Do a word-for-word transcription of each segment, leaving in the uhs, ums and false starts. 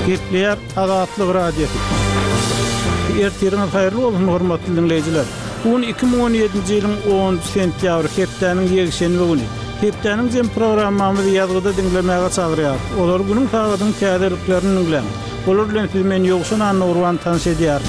Gepleyer Azatlyk Radiosu. Ertiriniz hayırlı bolsun hormatly dinleyijiler. Bu iki bin on ýedinji ýylyň onunçy sentýabry hepdeniň ýekşenbi güni. Hepdeniň jem programmamyzy ýazgyda dinlemäge çagyrýar. Olar günüň tagadyň täzeliklerini dinleýär. Olar bilen siz meni ýoksun anna urwan tanış edýär.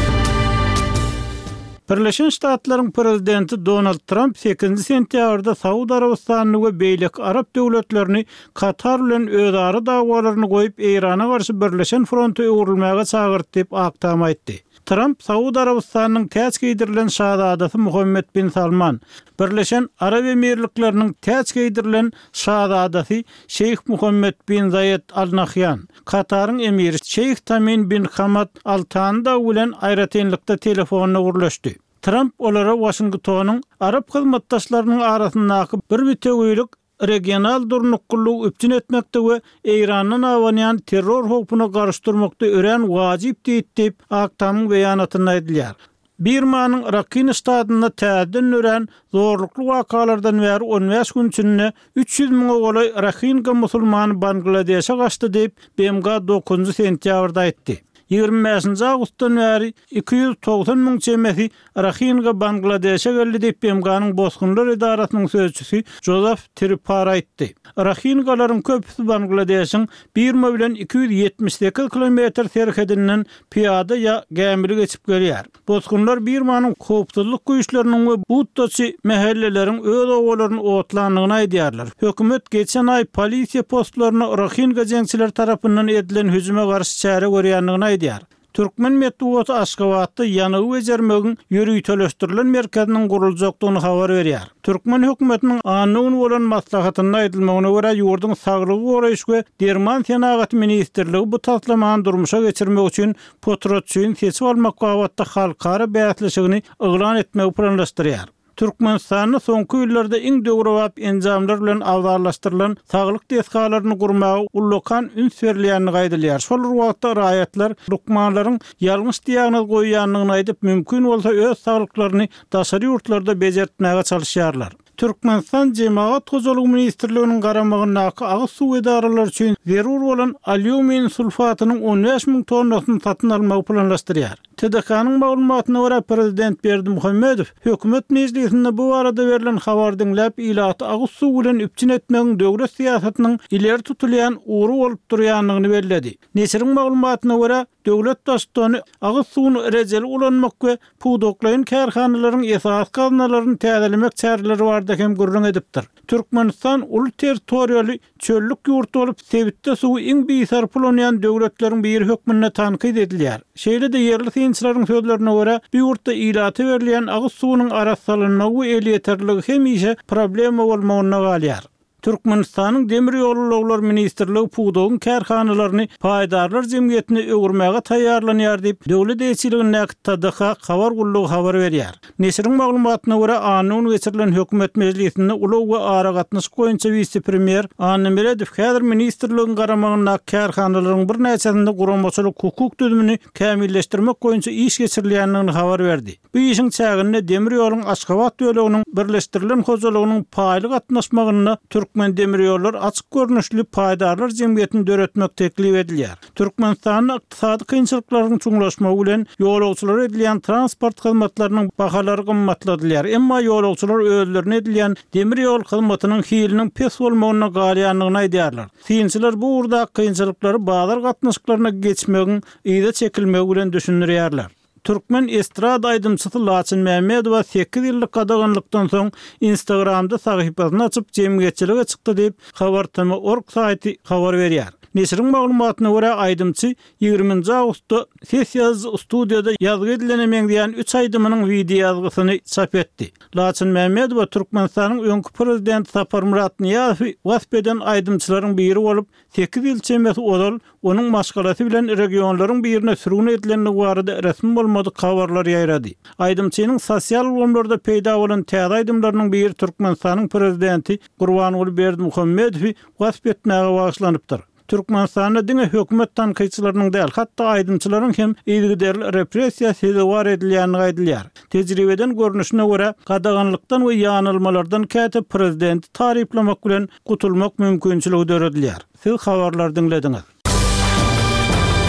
Birleşen Ştatlaryň prezidenti Donald Trump sekizinji sentýabrda Saudi Arabistanyny we beýlek Arap döwletlerini Katar bilen özara dagwalaryny goýup Eýrana garşy birleşen fronta öwrülmäge çagyrdy diýip aktam aýtdy. Trump Saudi Arabistanynyň täze giydirilen şahzadasy Muhammed bin Salman, Birleşen Arap Emirlikläriniň täze giydirilen şahzadasy Şeyh Muhammed bin Zayed Al Nahyan, Kataryň emiri Şeyh Tamim bin Hamad Al Thani da bilen aýratenlikde telefonyna gurlaşdy. Trump olara Washingtonyň Arap hyzmatdaşlarynyň arasyndaky bir bütegüýlük regional durnukluğu üpçün etmekte ve Eýranyň awanayan terror hokpuna garşdyrmakda ören wajyp diýip aktamyň beýanatyna aýdylýar. Birmanyň Rakhine ştatyna täzeden ören zorlukly wakalardan bäri on beş gün içinde üç yüz miň ogly Rakhine musulmany Bangladeşe gaçdy diýip B M G dokuzunçy sentýabrda aýtdy. ýygrimi beşinji awgustdan bäri iki yüz togsan miň çemesi Rakhine Bangladeşe geldi diýip B M G'nyň bozgunlar idarasynyň sözçüsi Joseph Tripar aýtdy. Rakhine-galaryň köpüsi Bangladeşiň Birma bilen iki yüz ýetmiş sekiz kilometr serhedinden piýada ýa gemili geçip gelýär. Bozgunlar Birmanyň howpsuzlyk güýçleriniň we Buttaçy mahalleleriň öz owalaryny otlandygyny aýdýarlar. Hökümet geçen ay polisiýa postlaryna Rakhine jeňçiler tarapyndan edilen hüjüme garşy çäre görýändigini aýdýar. Türkmen Metbuaty Aşgabatda ýanygy bejermegiň ýürüýteleşdirilen merkeziniň guruljakdygyny habar berýär. Türkmen hökümetiniň anyň bolan maslahatyna aýdylmagyna görä ýurduň saglygy goraýyş we derman senagaty ministrligi bu taslamany durmuşa geçirmek üçin Potrotçyny seçip almak babatda halkara bäsleşigini yglan etmegi planlaşdyrýar. Türkmenistanyň soňky ýyllarda iň döwrewap enjamlar bilen awdarlaşdyrylan saglyk tesgalaryny gurmagy ullukan üns berilýänini gaýdylýar. Şol wagtda raýatlar lukmanlaryň ýalňyş diýagnoz goýýanlygyny aýdyp mümkin bolsa öz saglyklaryny daşary ýurtlarda bejertmäge çalışýarlar. Türkmenistan Jemaat Hojalygy Ministrliginiň garamagyndaky agyz suw edaralary üçin zerur bolan alümiň sulfatynyň on beş miň tonnasyny satyn almagy planlaşdyrýar. T D K-nyň maglumatyna görä prezident Berdimuhammedow hökümet meclisinde bu arada verilen habar dinläp ilaty agyz suw bilen üpçün etmegiň döwlet siýasatynyň ileri tutulýan uğru bolup durýanlygyny bellädi. Nesiriň maglumatyna görä döwlet daşdany agyz suwuny rejeli ulanmak we puwdoklaýan kärhanalaryň esas gaznalaryny täzelemek çäreleri bardakem gurrun edipdir. Türkmenistan ulu territoriýaly çöllük ýurt bolup Sebitde suwy iň beýsar pulanýan döwletleriň bir hökmüne tankyd edilýär. Şeýle-de yerli synçylaryň sözlerine görä bu ýurtda ilaty berilýän agyz suwunyň arassalanyny we el ýeterligi hemişe problema bolmagyna galýar. Türkmenistanyň demir ýoluluklar ministrligi puwdogyň kärhanalaryny paýdarlar jemgyýetine öwürmäge taýýarlanýar diýip döwlet eýçiligine T D K habar gullugy habar berýär. Nesiriň maglumatyna görä anyň geçirilen hökümet meclisinde ulug we ara gatnaşyk goýunça vice-premier Annemeredow häzir ministrligiň garamagynda kärhanalaryň bir näçesinde guramaçylyk hukuk düzümini kämilleşdirmek goýunça iş geçirilýändigini habar berdi. Bu işiň çäginde demir ýoluň Aşgabat döwleginiň birleşdirilen hojalygynyň paýly gatnaşmagyna Türkmen demir ýollar açyk görnüşli paýdarlar jemgyýetini döretmek teklip edilýär. Türkmenistanyň ykdysady kynçylyklaryň çuňlaşmagy bilen ýolagçylara edilen transport hyzmatlarynyň bahalary gymmatladylýar. Emma ýolagçylar özlerine edilen demir ýol hyzmatynyň hiliniň pes bolmagyna galýanlygyny aýdýarlar. Synçylar bu urda kynçylyklary bazar gatnaşyklaryna geçmegiň ýa-da çekilmegi bilen düşünýärler. Türkmen estrada aýdymçysy Laçyn Mämmedow sekiz ýyllyk gadaganlykdan soň Instagramda sahypasyny açyp jemgyýetçilige çykdy diýip habartama nokta org saýty habar berýär. Nesiriň maglumatyna görä aýdymçy ýygrimiňji awgustda sessiýa studiýada ýazgy edilenemeň diýen üç aýdymynyň video ýazgysyny çap etdi. Laçyn Mämmedow Türkmenistanyň öňkü prezidenti Sapar Murat Niýazow wasbeden aýdymçylaryň biri bolup sekiz ýyl çemesi odal onuň maşgalasy bilen regionlaryň birine sürgün edilenligi barada resmi bolmadyk habarlar ýaýrady. Aýdymçynyň sosial ulgamlarda peýda bolan täze aýdymlarynyň biri Türkmenistanyň prezidenti Gurbanuly Berdimuhammedow wasbetmäge bagyşlanypdyr. Türkmenistanyň diňe hökümet tanqyçylarynyň däl, hatda aýdymçylaryň hem ýygyderli repressiýa sezewar edilýänini aýdylýar. Tejribeden görnüşine görä gadaganlykdan we ýanylmalardan käte prezidenti taryplamak bilen gutulmak mümkinçiligi döredilýär. Siz habarlar dinlediňiz.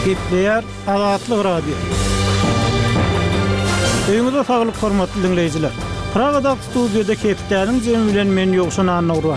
Gepleýär Azatlyk radio. Öňüňizde saglyk hormatly dinleýijiler. Pragada studiýada Kepdäniň jemi bilen men ýokşan anagurwa.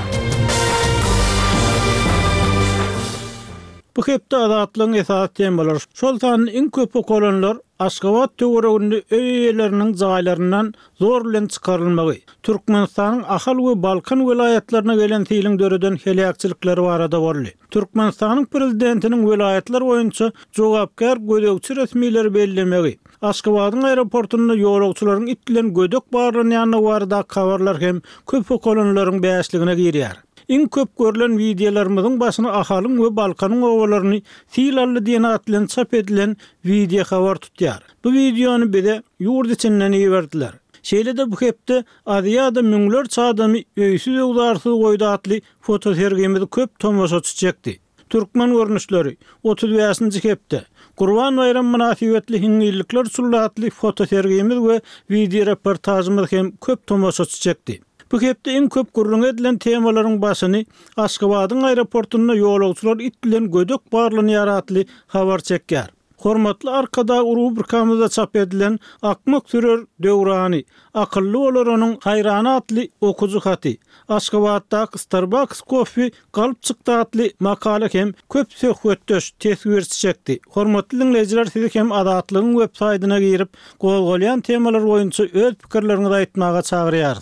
Bu hepde Azatlygyň esas temaları şol sanyň iň köp okulanlar Aşgabat töwereginde öýeleriniň jaýlaryndan zor bilen çykarylmagy. Türkmenistanyň Ahal we Balkan welaýatlaryna gelen tiling döreden helakçylykları barada boldy. Türkmenistanyň prezidentiniň welaýatlar boýunça jogapkar gödekçi resmileri bellemegi. Aşgabatyň aeroportuna ýolagçylaryň itlen gödek barlanyany barada habarlar hem köp okulanlaryň bäşligine girýär. İň köp görülen videolarymyzyň başyna Ahalyň we Balkanyň owalaryny fiilally diýen atlan çap edilen video habar tutýar. Bu videony bize ýurt içinden ýeberdiler. Şeýle-de bu hepde Aziýada müňler çadamy öýsüz ugdarsyz goýdy atly foto sergimizi köp tomoşaçy çekdi. Türkmen görnüşleri otuz beşinji hepde Gurban bayram münasibetli hiňillikler sulatly foto sergimiz we video reportajymyz hem köp tomoşaçy çekdi. Bu hepde iň köp gurrun edilen temalaryň başyny Aşgabatyň aeroportuna ýolagçylar itlen gödek barlanýar atly habar çekýär. Hormatly arkada rubrikamyzda çap edilen Akmak sürür döwrany, akylly bolar onuň haýrany atly okuju haty. Aşgabatda Starbucks kofi galyp çykdy atly makala hem köp söhbetdeş tesir çekdi. Hormatly dinleýijiler, sizi hem Azatlygyň web saýtyna girip golgolyan temalar boýunça öz pikirleriňizi aýtmaga çagyrýar.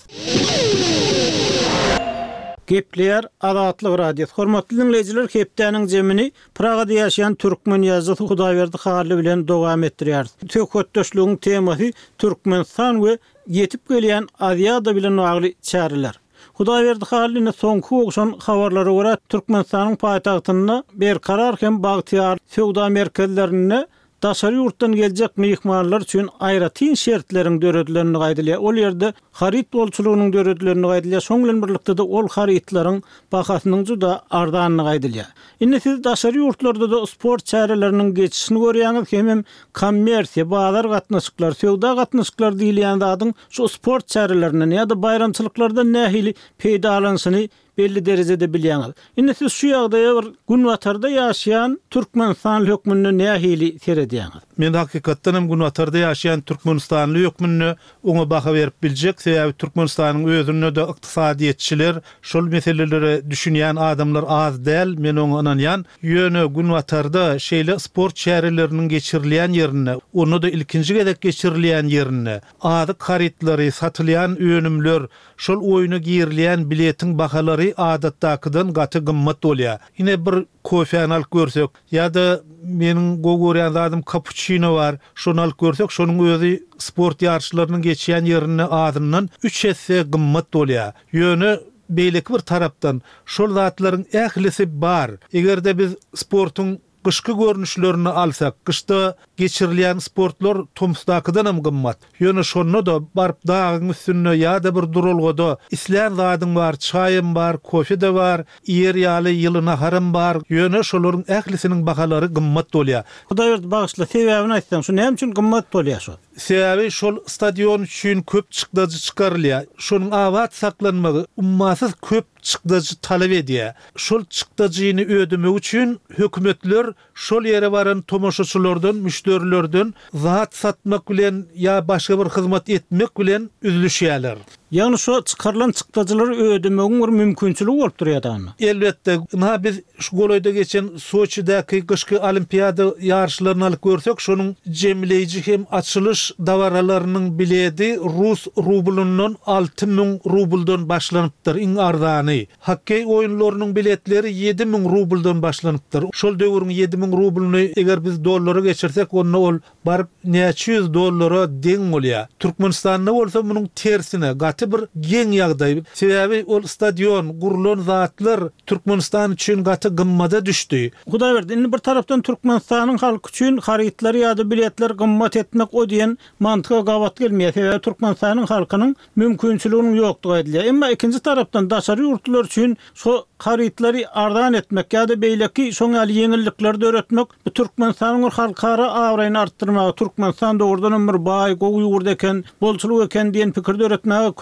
Gepleýär Azatlyk radio. Hormatly dinleýijiler, Kepdäniň jemini Pragada ýaşaýan türkmen ýazgysy Hudaýberdi Haly bilen dowam etdirýär. Söhbetdeşligiň temasy Türkmenistan we ýetip gelýän Aziýada bilen bagly çäreler. Hudaýberdi Halyny soňky ogşan habarlary görä Türkmenistanyň paýtagtyna berkarar hem bagtyar sowda merkezlerine daşary ýurtdan geljek mehmanlar üçin aýratyn şertleriň döredilerini gaýdylýar. Ol ýerde harit bolçulugynyň döredilerini gaýdylýar. Şoň bilen birlikde de ol haritlaryň bahasynyň juda ardanyny gaýdylýar. Indi siz daşary ýurtlarda da sport çäreleriniň geçişini görýäňiz, hem kommersiýa, bazar gatnaşyklar, sowda gatnaşyklar diýilýän zadyň şu sport çärelerinden ýa-da bayramçylyklarda nähili peýdalansyny belli derecede bilýäňiz. Indi siz şu ýagdaýa bir gün watarda ýaşaýan Türkmenistan hökmüni nähili seredýäňiz? Men hakykatdan gün watarda ýaşaýan Türkmenistan hökmüni oňa baha berip biljek. Sebäbi Türkmenistanyň özüne de ykdysadyetçiler, şol meseleleri düşünýän adamlar az däl. Men oňa inanýan. Ýöne gün watarda şeýle sport çäreleriniň geçirilýän ýerine, onu da ilkinji gedek geçirilýän ýerine, adyk haritlary, satylýan öňümler, şol oýuna girilýän biletiň bahalary adatdakydan gaty gymmat bolýar. Ine bir kofe alyp görsek, ýa-da meniň gogorýan zadym cappuccino bar, şonu alyp görsek, şonuň özü sport ýarşylarynyň geçýän ýerine adyndan üç hisse gymmat bolýar. Ýöne beýleki bir tarapdan şol zatlaryň ählisi bar. Egerde biz sportuň kışkı görünüşlerini alsak, kışta geçirilýän sportlar tomsdakydan hem gymmat. Ýöne şonu da barp dağın üstüne ýa-da bir durulgada islän zadyň bar, çaýym bar, kofe de bar, ýer ýaly ýylyna harym bar. Ýöne şolaryň ählisiniň bahalary gymmat bolýar. Hudaýberdi bagyşla sebäbini aýtsam, şu näme üçin gymmat bolýar şu? Sebäbi şol stadion üçin köp çykdagy çykarylýar. Şonuň awat saklanmagy ummasyz köp çykdagy talap edýär. Şol çykdagyny ödemek üçin hökümetler şol ýere baran tomoşaçylardan, müşterilerden zat satmak bilen ýa başga bir hyzmat etmek bilen üzülýärler. Ýani şu çykarylan çykdagylary ödemegiň bir mümkinçiligi bolup durýar. Elbetde, ha biz şu golaýda geçen Soçidaky kışky olimpiada ýarşylaryny alyp görsek, şonuň jemleýiji hem açylış dawaralarynyň biledi Rus rublundan alty ming rubldan başlanypdyr, iň arzany. Hokkey oýunlarynyň biletleri ýedi ming rubldan başlanypdyr. Şol döwrüň ýedi ming rublny eger biz dollara geçirsek, onu ol barıp näçe yüz dollara deň bolýar. Türkmenistanda bolsa munyň tersine gaty bir geň ýagdaý. Sebäbi ol stadion, gurulan zatlar Türkmenistan üçin gaty gymmata düşdi. Hudaýberdi, indi bir tarapdan Türkmenistanyň halky üçin haritlar ýa-da biletler gymmat etmek o diýen mantyga gabat gelmeýär. Sebäbi Türkmenistanyň halkynyň mümkinçiliginiň ýokdugy edilýär. Emma ikinji tarapdan daşary ýurtlar üçin şu haritlary ardan etmek ýa-da beýleki şoň ýaly ýeňillikler öğretmek bu Türkmenistanyň halkara awraýyny artdyrmagy, Türkmenistan dogrudan bir baý, gowy ýurt eken, bolçuluk eken diýen pikirde öğretmäge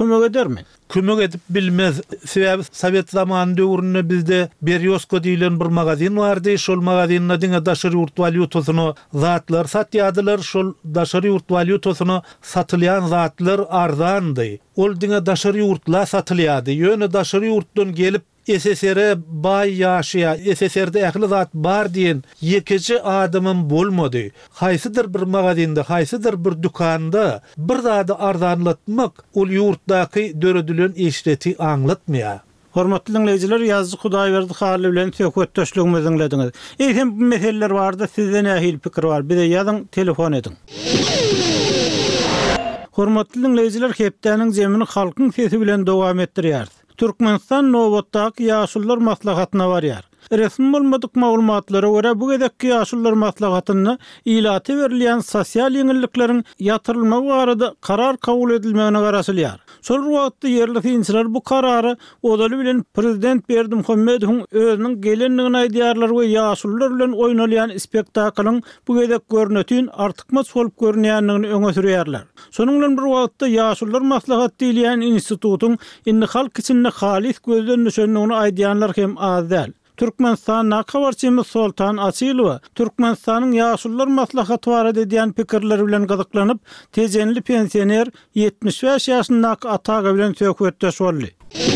kömek edermi? Kömek edip bilmez. Sebäbi Sovet zamanı döwründe bizde Beriosko diýilen bir magazin bardy. Şol magazinnä diňe daşary ýurt valyutasyny zatlar satýadylar. Şol daşary ýurt valyutasyny satylýan zatlar arzandy. Ol diňe daşary ýurtlar satylýady. Ýöne daşary ýurtdan gelip S S R bay ýaşaýa, S S R'de ähli zat bar diýen ýekeci adamym bolmady. Haýsydyr bir magazinde, haýsydyr bir dükanda bir zady arzanlatmak ol ýurtdaky döredilen işleti aňlatmaýar. Hormatly dinleyijiler, ýazgy Hudaýberdi haly bilen söhbetdeşligimizi dinlediňiz. Eýsem bu meseleler barda sizden ähli pikir bar. Bir de ýazyň, telefon edin. Hormatly dinleyijiler, hepdeniň jemini halkyň sesi bilen dowam etdirýär. Türkmenistan Nowatdaky ýaşullar maslahatyna barýar. Resmi bolmadyk maglumatlara görä bu gedekki ýaşullar maslahatyna ilaty berilýän sosial ýeňillikleriň ýatyrylma barada karar kabul edilmegine garaşylýar. Şol wagtda yerli finçiler bu karary odaly bilen prezident Berdimuhammedowyň özüniň gelenligini aýdýarlar we ýaşullar bilen oýnalýan spektaklyň bu gedek görnetini artykmas bolup görnýänligini öňe sürýärler. Şonuň bilen bir wagtda ýaşullar maslahaty diýilen institutyň indi halk içinde halis gözden düşenligini aýdýanlar hem az däl. Türkmenistan nakabarçymyz Sultan Asylow Türkmenistanyň ýaşullar maslahaty barada diýen pikirleri bilen gyzyklanyp, tejenli pensioner ýetmiş beş ýaşyndaky ataga bilen söhbetdeş boldy.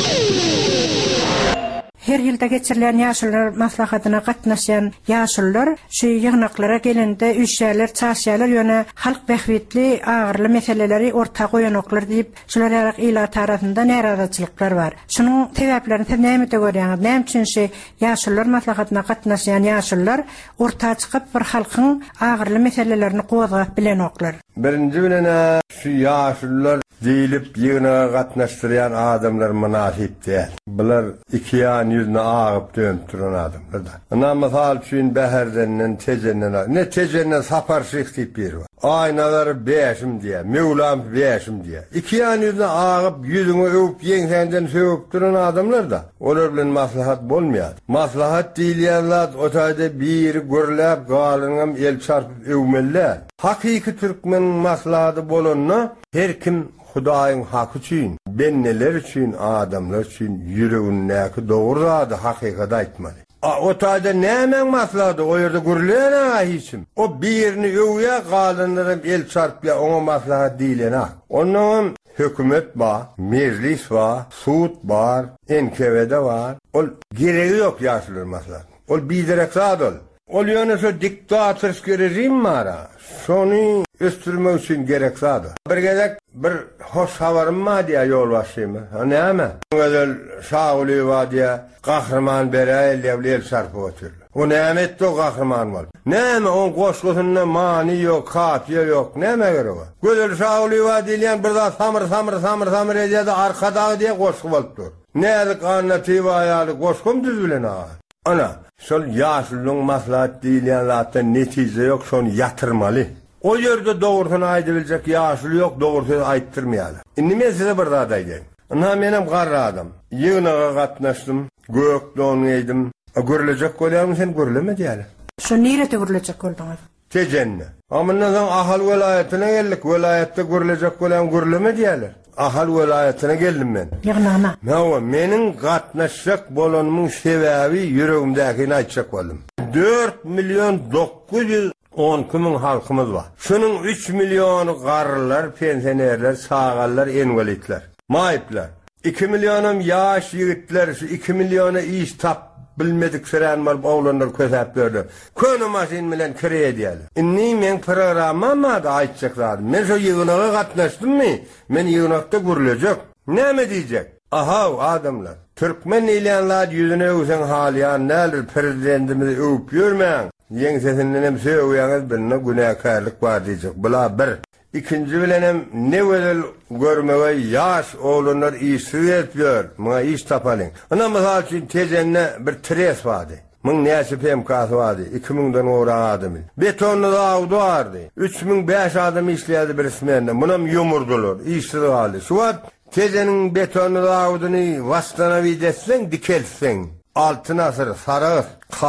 Her ýylda geçirilen ýaşullar maslahatyna gatnaşan ýaşullar şu ýygnaklara gelende üçýärler, çaşýarlar ýöne halk behwetli, agyrly meseleleri ortak goýanoklar diýip, şular ýarak ila tarapynda näradatçylyklar bar. Şunuň sebäplerini siz näme görýäňiz? Näme üçin şu ýaşullar maslahatyna gatnaşan ýaşullar ortağa çykyp bir halkyň agyrly meselelerini gowzap bilenoklar? Birinci bilene şu ýaşullar diýilip ýygyna gatnaşdyrýan adamlar münasip däl. Bular iki ýan ýüzüne agyp dönüp duran adamlar da. Ana mysal üçin bäherdenden tejenden, ne tejenden sapar şyk diýip berýär. Aýnalary beşim diýär, Mevlam beşim diýär. İki ýan ýüzüne agyp ýüzüňe öwüp ýeňsenden söwüp duran adamlar da olar bilen maslahat bolmaýar. Maslahat diýilýänler otaýda bir görläp galyňam el çarpyp öwmeller. Hakiki Türkmen maslahaty bolanyna her kim Hudaýyň haky üçin, benneler üçin, adamlar üçin ýüregindäki dogry zady hakykat aýtmaly. A otaýda näme maslahaty o ýerde görülen hiçim. O birini öwýä galynlarym el çarpýa oňa maslahat diýilen. Onuň hökümet bar, meclis bar, sud bar, N K W de bar. Ol geregi ýok ýaşullar maslahaty. Ol biderek zat ol. Ol ýöne şu diktatorsk rejim bar. Şonu östürmek üçin gerek zady. Bir gedek bir hoş habarym ma diýär ýolbaşçymy. Ha näme? Gözel Şahuly wadiýa gahrman berä lewlel sarpy otur. O näme etdi o gahrman bol? Näme on goşgusunda mani ýok, kafiýe ýok, näme gerek? Gözel Şahuly wadiýan bir zat samyr samyr samyr samyr edýär arkadagy diýe goşgu bolup dur. Näde kannaty waýaly goşgum düz bilen ha. Ana, şol ýaşulyň maslahat diýilen zatda netije ýok, şonu ýatyrmaly. O ýerde dogrusyny aýdybiljek ýaşuly ýok, dogrusyny aýtdyrmaýarlar. Indi men size bir zat aýdym. Ana menem garry adam. Ýygynaga gatnaşdym, gök doňaýdym. Görülecek bolýarmy sen görüleme diýerler. Şu nirete görülecek boldyňyz? Tejenne. Amyndan soň ahal welaýatyna geldik, welaýatda görülecek bolýan görüleme diýerler. Ahal welaýatyna geldim men. Ýygnana. Näme meniň gatnaşjak bolanymyň sebäbi ýüregimdäkini aýtjak boldum. dört milyon dokuz ýüz on iki min halkymyz bar. Şunun üç milyonu garrylar, pensionerler, sagallar, enwelitler, maýyplar. iki milyonum ýaş ýigitler, şu iki milyona iş tap bilmedik süren var oğlanlar kösep gördü. Könü masin bilen kireye diýerler. Inni men programma da aýtjak zat. Men şu ýygynaga gatnaşdym mı? Men ýygnakda görülecek. Näme diýjek? Aha adamlar. Türkmen ilyanlar yüzüne öwsen halyan nälir prezidentimizi öwüp ýörmäň. Ýeňsesinden hem söýýäňiz birine günäkärlik bar diýjek. Bula bir. İkinci bilenem ne welel görmege ýaş oğlanlar işsiz etýär. Muňa iş tapalyň. Ana mysal üçin tejenne bir tres bardy. Muň näçe P M K bardy. iki miňden ora adam. Betonly dawdy bardy. üç min beş adam işleýärdi bir ismende. Munam ýumurdular. İşsiz galdy. Şu wagt tejeniň betonly dawdyny wastana widetsen dikelsen. Altın asır, sarı,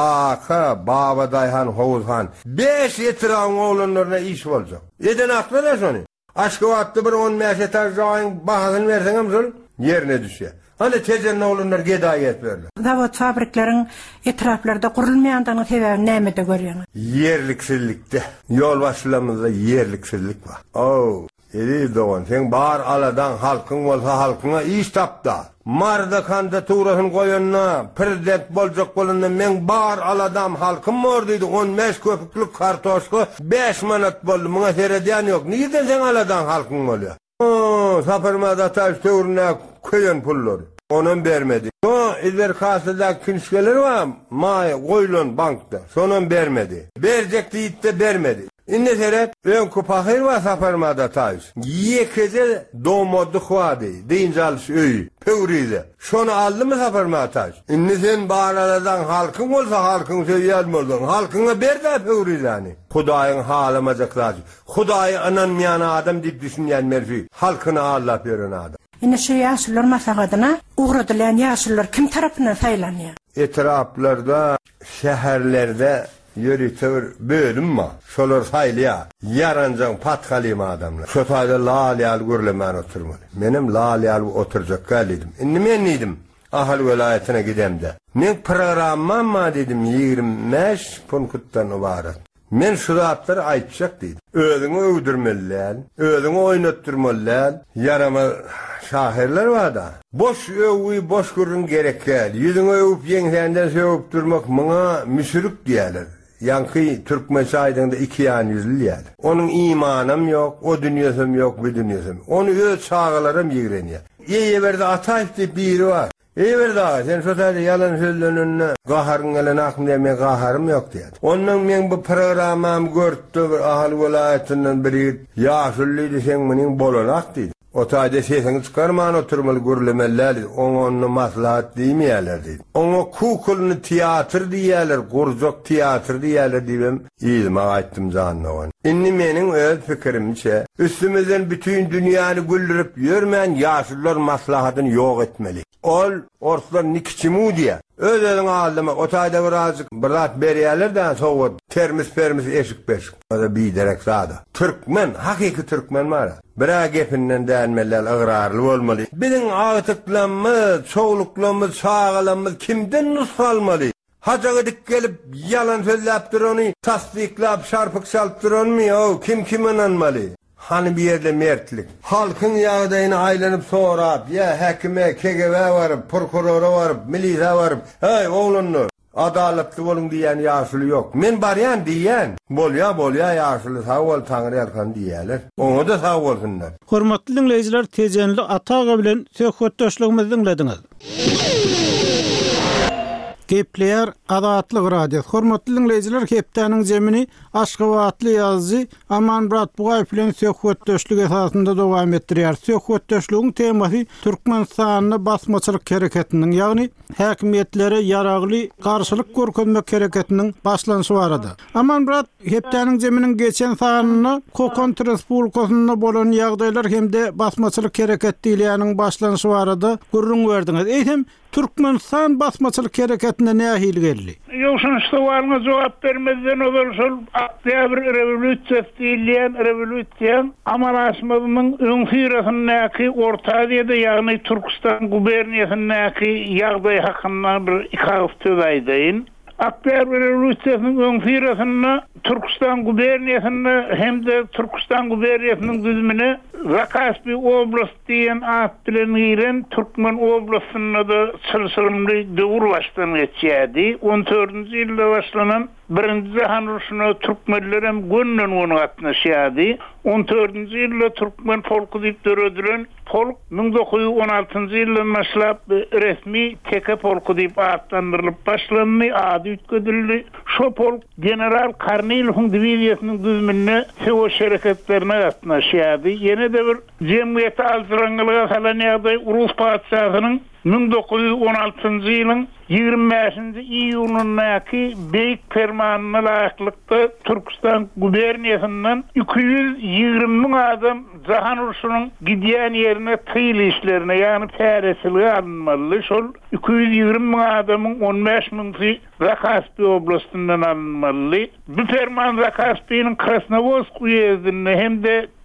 kaka, baba dayhan, hovuzhan. Beş yetiran oğlanlarına iş olacak. Eden aklı da şunu. Aşgabatda bir on beş etaj joyun bahasını verseňem şol yerine düşýär. Hani tezen oğlunlar gedayet berler. Zavod fabriklaryň etraflarda kurulmaýandygyny sebäbi näme-de görýäňiz? Yerliksizlikde. Yol başlamyzda yerliksizlik bar. Oh, eli dogan. Sen bar aladan halkyň bolsa halkyňa iş tapda. Marda kandidaturasyny goýanna, prezident boljak bolanda men bar aladam halkym mor diýdi. on beş köpüklik kartoşka beş manat boldy. Muňa seredýän ýok. Niýe sen aladan halkyň bolýar? O, saparmada taş töwrüne koýan pullary. Onun bermedi. O, izler kasada künşkeler var. May goýlan bankda. Sonon bermedi. Berjek diýip de bermedi. Inde seret ön kupahir var saparmada taş. Yekeze domody xwady. Diýinjalys öý. Pöwrize. Şonu aldymy saparmada taş. Inde sen baraladan halkyň bolsa halkyň söýýän boldun. Halkyňa berdi pöwrizany. Hudaýyň halymajaklar. Hudaýy ananmaýan adam diýip düşünýän merfi. Halkyna Allah beren adam. Ine şu ýaşlylar maslahatyna ugradylan ýaşlylar kim tarapyndan saýlanýar? Etraplarda, şäherlerde ýöritür bölüm ma. Şolar saýlýar. Yaranjaň patgalyma adamlar. Şo taýda lalyal görlemän oturmaly. Menim lalyal oturjak galidim. Indi men nidim? Ahal welaýatyna gidemde. Men programmam ma dedim ýigirme beş punktdan ibaret. Men şu zatları aýtjak diýdim. Özüňi öwdürmelän, özüňi oýnatdyrmalän, yarama şahirler var da. Boş öwü boş görün gerekkel. Yüzüňi öwüp ýeňsenden söwüp durmak muňa müsürük diýerler. Yankı Türkmen şaýdyňda iki ýan yüzli ýaly. Onun imanam ýok, o dünýäsem ýok, bu dünýäsem. Onu öz çağalarym ýigrenýär. Ýeýe berde Ataýew diýip biri var. Eýber da, sen şu taýda ýalan sözlenenne gaharyň gelen akym diýme gaharym ýok diýdi. Ondan men bu programam görtdi bir ahal welaýatynyň biri ýaşullydy sen meniň bolanak diýdi. O taýda sesini çykarman oturmaly görlemelär, oňa maslahat diýmeýärler diýdi. Oňa kukulny teatr diýerler, gurjak teatr diýerler diýem. Ýyma aýtdym janyny. Inni meniň öz pikirimçe, üstümizden bütün dünýäni güldürip ýörmän ýaşullar maslahatyny ýok etmeli. Ol ortalar nikiçimu diýär. Özüň aldyma o taýda birazjyk birat berýärler da sowat termis permis eşik beşik. Ada bir derek zada. Türkmen, hakiki Türkmen mara. Bira gepinden dänmeler agrarly bolmaly. Biziň agtyklarymyz, çoğuluklarymyz, sağalarymyz kimden nusralmaly? Hajaga dik gelip yalan sözläp durany, tasdiklap, şarpyk salyp duranmy? O kim kime inanmaly? Hani bir yerde mertlik. Halkın ýagdaýyny aýlanyp sorap, ya häkime, K G B varıp, prokurora varıp, milisiýa varıp, hey oğlunlar, adaletli bolun diýen ýaşly ýok. Men barýan diýen, bolýa bolýa ýaşly sag bol taňry ýarkan diýerler. Oňa da sag bolsunlar. Hormatly dinleýijiler, tejenli Ataga bilen söhbetdeşligimizi dinlediňiz. Gepleýär Adatlyk radio. Hormatly dinleýijiler, hepdeniň jemini Aşgabatly ýazgy Amanmurat Bugaýew bilen söhbetdeşlik esasynda dowam etdirýär. Söhbetdeşligiň temasy Türkmenistanyň basmaçylyk hereketiniň, ýagny häkimetlere ýaragly garşylyk görkezmek hereketiniň başlanşy barady. Amanmurat hepdeniň jeminiň geçen sanyna Kokon Respublikasyna bolan ýagdaýlar hemde basmaçylyk hereket diýilýäniň başlanşy barady. Gurrun berdiňiz. Eýsem Türkmenistan basmaçylyk hereketine nähil geldi? Ýokşun suwalyňa jogap bermezden öňür şol Oktyabr rewolýusiýasy diýilýän rewolýusiýa Amaraşmyň öňsirasyndäki orta diýde, ýagny Türkistan guberniýasyndäki ýagdaý hakynda bir ikagif töweýdin. Oktyabr rewolýusiýasynyň öňsirasyna Türkistan guberniýasyna hemde Türkistan guberniýasynyň düzümine Zakaspi oblast diýen at bilen giren Türkmen oblastyna da çylsyrymly döwür başlany geçýärdi. on dördünji ýylda başlanan birinji Jahan uruşuna Türkmenler hem gönnen onu gatnaşýardy. on dördünji ýylda Türkmen polku diýip döredilen polk bin dokuz yüz on altynjy ýyldan başlap resmi T K polku diýip atlandyrylyp başlandy, ady ütküdildi. Şo polk general Karnilowyň diwiziýasynyň düzümine Sewoş hereketlerine gatnaşýardy. Ýene de bir jemgyýete altyrangylyga salan ýagdaý Urus padşahynyň bin dokuz yüz on altynjy ýylyň ýigirme beşinji iýulundaky beýik fermanyna laýyklykda Türkistan guberniýasyndan iki yüz ýigirme ming adam Jahan uruşunyň gidýän ýerine tyýl işlerine, ýagny päreçiligi alınmaly. Şol iki yüz ýigirme ming adamyň on beş mingi Zakaspi oblastyndan alınmaly. Bu ferman Zakaspiň Krasnovodsk uyezdinde hem de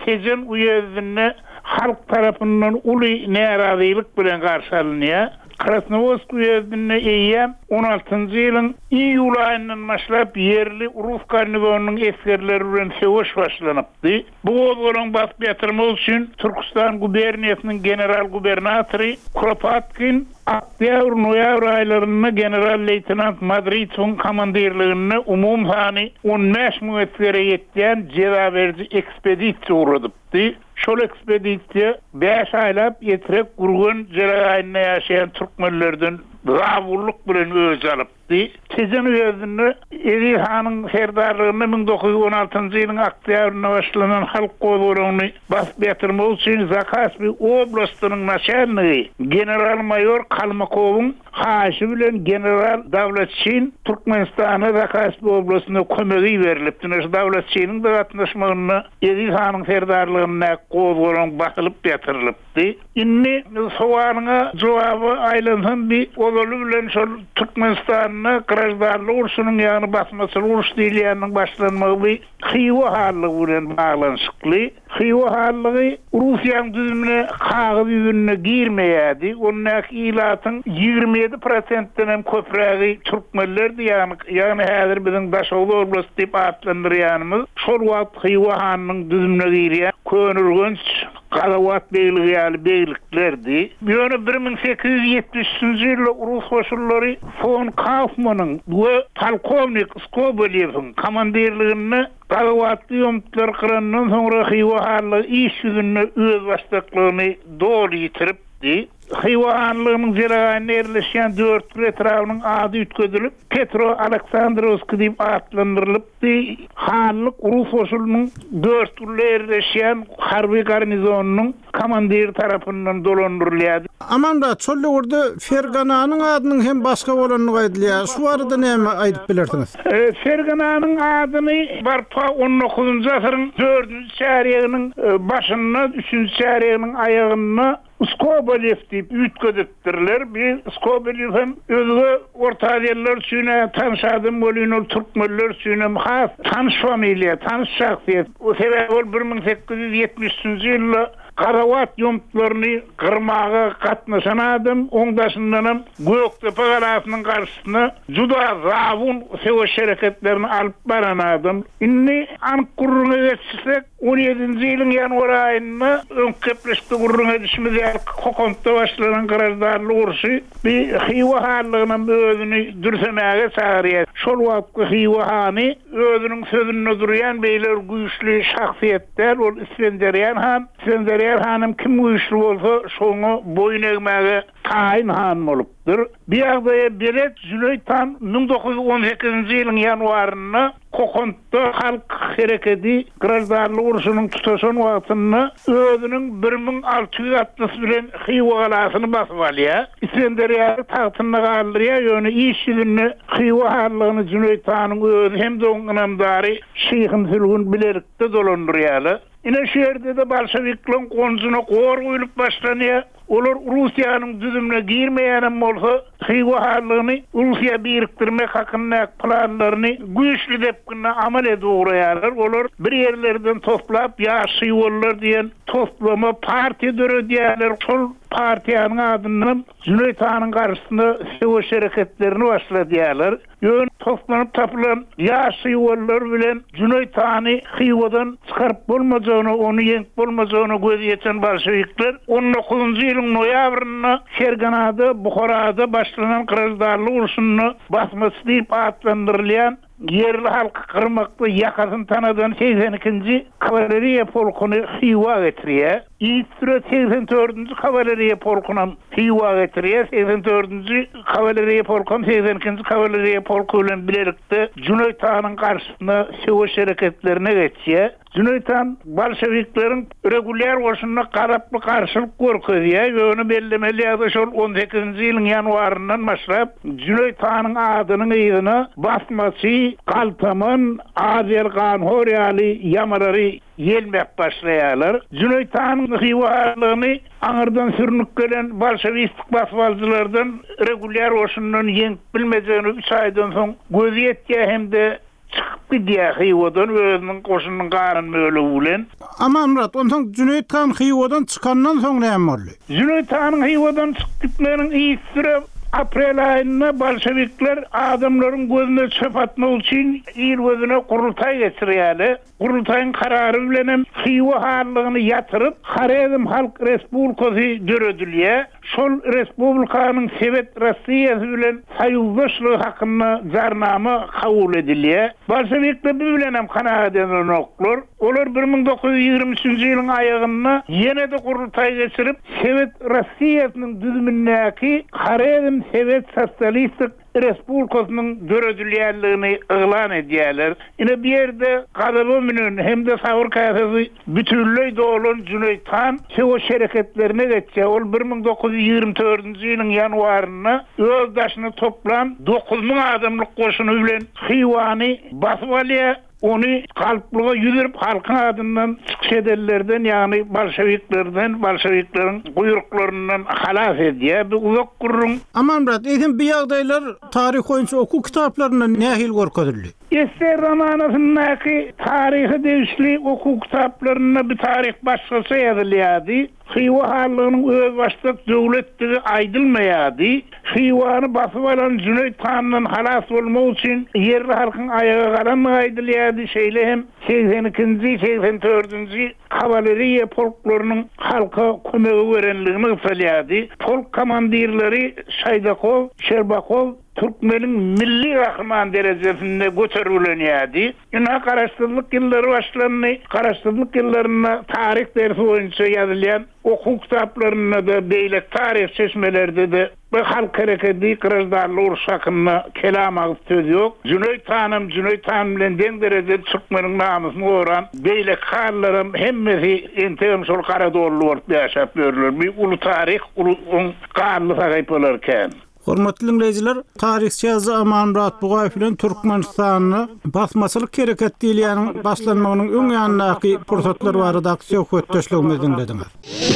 tejen uyezine halk tarapından uly narazylyk bilen garşalynýar. Krasnovodsk uyezine eýýär on altyncı ýylyň iýul aýyndan başlap yerli Rus garnizonunyň eskerleri bilen söwüş başlanypdy. Bu gozgolun bas ýatyrmak üçin Türkistan guberniýasynyň general gubernatory Kropotkin Oktyabr noýabr aýlaryna general leytenant Madridsoň komandirligine umum sany on beş miň etgere ýetýän jedaberji ekspedisiýa uradypdy. Şol ekspedisiýa beş aýlap ýetirek gurgun jeraýyna ýaşaýan türkmenlerden gawurluk bilen öz alypdy. Tezen özüne Eri hanyň herdarlygyny ming dokuz ýüz on altyncı ýylyň oktýabryna başlanan halk gozgoluny basyp ýatyrmak üçin Zakaspi oblastynyň naçalnygy general-mayor Kalmakowyň haýşy bilen general Davlatçyn Türkmenistana Zakaspi oblastyna kömegi berilipdi. Davlatçynyň da gatnaşmagyna Eri hanyň herdarlygyna gozgoluň basylyp ýatyrylypdy. Inni sowanyňa jogaby aýlansam bir olary bilen şol Türkmenistanyň Grajdanlyk urşunyň ýagny basmasy uruş diýilýäniň başlanmagy Xiwa harlygy bilen baglanşykly. Xiwa harlygy Russiýanyň düzümine kagy ýüzüne girmeýärdi. Onnak ilatyň ýigirmi ýedi prosentden hem köprägi türkmenlerdi, ýagny ýagny häzir biziň Daşowlu oblast diýip atlandyrýanymyz şol wagt Xiwa hanyň düzümine girýär. Könürgünç Galawat beýligi ýaly beýliklerdi. Ýöne bir ming sekiz ýüz ýetmişinji ýylda Rus goşunlary von Kaufmanyň we polkovnik Skobelyewiň komandirligini Galawatly ýomtlar kırandan soňra Xiwa harlygy iş ýüzüne öz başlyklygyny dol ýitiripdi. Xiwa harlygynyň jeraýyna ýerleşýän dört etrawynyň ady ütközülip Petro Aleksandrovski diýip atlandyrylypdy. Harlyk Rus goşunynyň dört ýylda ýerleşýän harby garnizonunyň komandir tarapyndan dolandyrylýardy. Amanda çolle orada Fergananyň adynyň hem başga bolanyny gaýdylýar. Şu arada näme aýdyp bilersiňiz? E, Fergananyň adyny barpa on dokuzunçy asyryň dördünçi çäregiň başynda, üçünçi çäregiň aýagyna Skobelyew diýip ütközüpdirler. Bir Skobelyew hem özü orta ýerler üçin tanşadym bolýan türkmenler üçin has tanış familiýa, tanış şahsiýet. O sebäp bir ming sekiz ýüz ýetmişinji ýylda Garawat ýomtlaryny gyrmaga gatnaşan adam oňdaşyndan Göktepe galasynyň garşysyna juda zawun söwüş hereketlerini alyp baran adam. Inni Ankuruna geçsek on ýedinji ýylyň ýanwar aýynda öňkepleşde gurruna düşmedi Kokonda başlanan Grajdanlyk urşy bir Xiwa harlygynyň özüni dürsemäge çagyrýar. Şol wagt Xiwa hany özüniň sözüne durýan beýler güýçli şahsiýetler ol Isfenderiýan han Isfenderiýan hanym kim güýçli bolsa şoňa boyun egmäge taýin han bolupdyr. Bir ýagdaýa Belet Züleytan ming dokuz ýüz on sekizinji ýylyň ýanwaryna Kokonda halk hereketi Grajdanlyk urşunyň tutaşan wagtyny özüniň bir ming alty ýüz altymyş bilen Xiwa galasyny basyp alýar. Isfenderiýa tagtyna galdyrýar, ýöne iş ýüzüne Xiwa harlygyny Züleytanyň özü hem de oňamdary Şeýhim Sülgün bilerikde dolandyrýarlar. Ine şu yerde de Bolşeviklerin konjuna gor goýulyp başlanýar. Olar Russiýanyň düzümine girmeýänem bolsa, Xiwa harlygyny Russiýa birikdirmek hakynda planlaryny güýçli dep gynna amal edýärler. Olar bir ýerlerden toplap ýaşy ýollar diýen toplama partiýa döredýärler. Şol partiýanyň adyny Züleytanyň garşysyna söwüş hereketlerini başladýarlar. Ýön toplanyp tapylan ýaşy ýollar bilen Züleytany Xiwadan çykaryp bolmajagyny, onu ýeňip bolmajagyny gözleýän bolşevikler on dokuzunçy ýylyň noýabryna Ferganada, Buharada başlanan Grajdanlyk urşuny basmasy diýip atlandyrylýan yerli halk kırmakta yakasın tanıdığın seksen ikinci kavaleriya polkunu Xiwa getiriyor. İstre seksen dördüncü kavaleriya polkuna Xiwa getiriyor. seksen dördüncü kavaleriya polkun seksen ikinci kavaleriya polkuyla birlikte Cüneyt Ağa'nın karşısında söwüş hareketlerine geçiyor. Cüneyt Ağa Bolşeviklerin regulär koşununa karaplı karşılık görkezýär. Ýöne bellemeli ýa-da on sekizinji ýylyň ýanwaryndan başlap Cüneyt Ağa'nın adynyň ýygyna basmasy, kaltamın, Azergan Horyaly yamarary gelmek başlaýarlar. Cüneyt Ağa'nın Xiwalygyny aňyrdan sürnüp gelen bolşewistik basmalçylardan regulär koşundan ýeňip bilmejegini üç aýdan soň gözýetdi hem de çıkıp gidiyor Xiwadan özünün koşunun qarın böyle ulen. Ama Murat, ondan Cüneyt Kan Xiwadan çıkandan soň näme boldy? Cüneyt Kan'ın Xiwadan çıkıp gitmenin iyi süre aprel ayında Bolşevikler adamların gözüne çöp atmak için il gözüne kurultay geçirýärler. Kurultayın kararı bilen Xiwa harlygyny yatırıp Xarezm Halk Respublikasy döredilýär. Şol respublikanyň Sowet Russiýasy bilen saýyzlaşlygy hakynda jarnama kabul edilýär. Bolşevikler bilen hem kanaat edilýär. Olar bir ming dokuz yüz ýygrimi üçinji ýylyň aýagynda ýene de kurultay geçirip Sowet Russiýasynyň düzümindäki Xarezm Sowet Sosialistik Respublikasynyň döredilýärligini ýylan edýärler. Ine bir ýerde gadaby bilen hem de Sawur kasasy bütünlüği dolan Cüneyt Han şo şereketlerine geçýär. Ol bir ming dokuz yüz ýygrimi dördünji ýylyň ýanwaryna özdaşyny toplan dokuz ming adamlyk goşuny bilen Xiwany basyp alýar. Onu kalplığa yüzürüp halkın adından çıkış edenlerden yani Bolşeviklerden, Bolşeviklerin buyruklarından halas ediyor. Bir uzak kurun. Aman Murat, eýdim bir ýagdaýlar tarih boýunça oku kitaplarynda nähil gorkadyldy? Ester romanasındaki tarihi değişli oku kitaplarına bir tarih başkası yazılıyordu. Xiwa harlygynyň öz başlyk döwletdigi aýdylmaýardy. Xiwany basyp alan Cüneyt Kan'dan halas bolmak üçin yerli halkyň aýaga galanmagy aýdylýardy. Şeýle hem seksen ikinji seksen dördünji kavaleriýa polklarynyň halka kömegi berenligini ýaýdy. Polk komandirleri Şaydakow, Şerbakow Türkmenin milli kahraman derejesinde götürülenýärdi. Ina garaşdyrlyk ýyllary başlandy. Garaşdyrlyk ýyllaryna tarih dersi boýunça ýazylýan okuk kitaplarynda da beýlek tarih çeşmelerde de bu halk hareketi kırızdarlı uruş hakkında kelam ağız söz yok. Cüneyt Hanım, Cüneyt Hanım bilen den derece Türkmenin namusunu oran beýlek hallarım hemmesi entegim şol Karadollu orta yaşap görülür. Bir ulu tarih, ulu kanlı sahip olarken. Hormatly dinleyijiler, tarihçi Aman Murat Bugaýew bilen Türkmenistanyny basmaçylyk hereket diýilýäniň başlanmagynyň öň ýanyndaky pursatlary barada söhbetdeşligimizi dinlediňiz.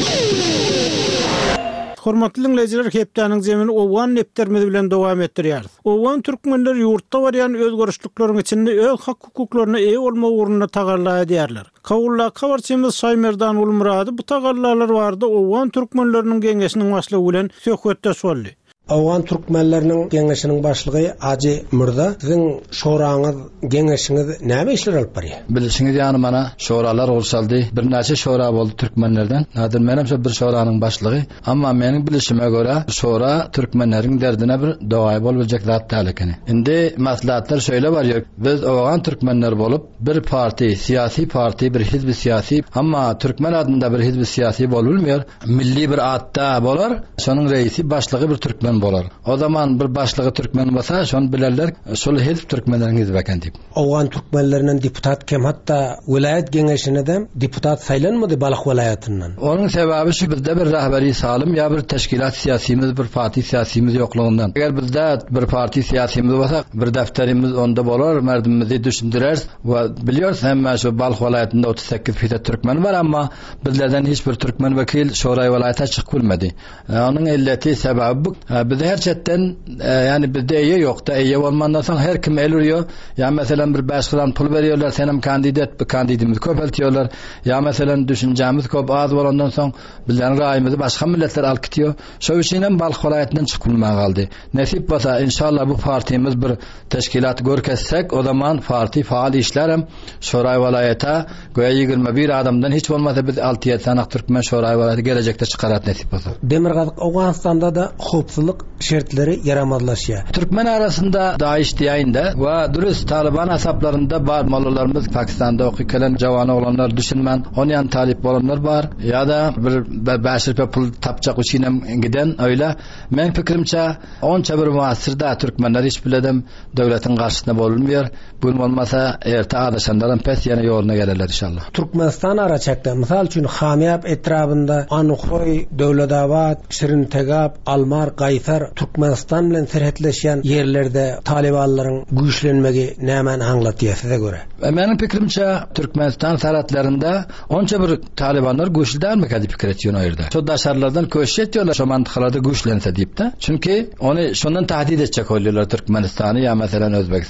Hormatly dinleyijiler, hepdeniň zemini owan neptermezi bilen dowam etdirýäris. Owan türkmenler ýurtda barýan özgörüşlikleriň içinde öz hak hukuklaryna eýe bolma uğruna tagarla edýärler. Kawulla kawarçymyz Şaymerdan Ulmurady bu tagarlalar barada owan türkmenleriniň geňeşiniň başlygy bilen söhbetdeş boldy. Awan Türkmenleriniň geňeşiniň başlygy Aji Murda, siziň şoraňyz, geňeşiňiz näme işler alyp barýar? Bilişiňiz ýany mana şoralar ursaldy. Bir näçe şora boldy Türkmenlerden. Nädir menemçe bir şoranyň başlygy, amma meniň bilişime görä şora Türkmenleriň derdine bir dogaý boljak zat dälekini. Indi maslahatlar şöyle barýar. Biz awan Türkmenler bolup bir parti, siyasi parti, bir hizbi siyasi, amma Türkmen adında bir hizbi siyasi bolulmaýar. Milli bir atda bolar. Şonuň reisi başlygy bir Türkmen bolar. O zaman bir başlygy Türkmen bolsa, şonu bilerler, şol hizb Türkmenleriň hizbi eken diýip. Awan Türkmenlerinden deputat kem hatta vilayet geňeşine de deputat saýlanmady Balyk vilayatyndan. Onun sebebi şu, bizde bir rahberi salim ya bir teşkilat siyasimiz, bir parti siyasimiz yoklığından. Eğer bizde bir parti siyasimiz bolsa, bir defterimiz onda bolar, merdimimizi düşündirer ve biliyoruz hem şu Balyk vilayatynda otuz sekiz feet Türkmen var, ama bizlerden hiçbir Türkmen vekil şoray vilayata çıkıp bilmedi. Onun illeti sebebi bu. Bizde her çetten yani bizde eýe yok da eýe bolmandan soň her kim eluriyor. Ya mesela bir beş gram pul veriyorlar, senem kandidat, bir kandidimiz köpeltiyorlar. Ya mesela düşünjämiz köp az bolandan soň bizlerin raýymyzy başga milletler alyp gitýär. Şo üçin Balyk vilayatyndan çykylmagy galdy. Nesip bolsa inşallah bu partimiz bir teşkilat görkezsek, o zaman parti faal işlerem şoray vilayata goýa ýygrimi bir adamdan hiç bolmasa biz alty ýedi sanak Türkmen şoray vilayaty gelecekde çykarat nesip bolsa. Demirgazyk Awganistanda da hopsuzlyk şertleri yaramazlaşýar. Türkmen arasında daýiş diýende we dürüst Taliban hesaplarında bar mollalarymız Pakistanda okuyken jawany olanlar düşünmän, onyan talip bolanlar bar ya da bir beş rupiýa pul tapjak üçin giden öýle. Men pikirimçe onça bir muasirda Türkmenler hiç biledem döwletiň garşysynda bolmaýar. Bu bolmasa erte adaşanlardan pes ýene ýoluna gelerler inşallah. Türkmenistan araçakda misal üçin Hamiyap etrabında Anukoy, Döwledabad, Şirintegap, Almar, Gaýsar Türkmenistan bilen serhetleşýän ýerlerde Talibanlaryň güýçlenmegi nämen aňlatýar size göre? Meniň pikirimçe Türkmenistan saratlarında onça bir Talibanlar güýçlenmekdi diýip pikir etýär o ýerde. Şo daşarlardan köşe etýärler, şo mantykalarda güýçlense diýip de. Çünki onu şondan tahdid etjek bolýarlar Türkmenistany ya meselem Özbekistany.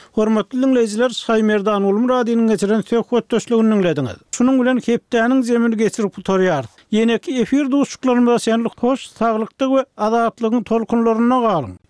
Hormatly dinleyijiler, Saýmerdan Ulum radiosynyň geçiren söhbetdeşligini dinlediňiz. Şunuň bilen hepdäniň zemini geçirip tutarýar. Ýene-ki efir duşuklarymyzda şenlik hoş, saglykdyk we azatlygyň tolkunlaryna galyň.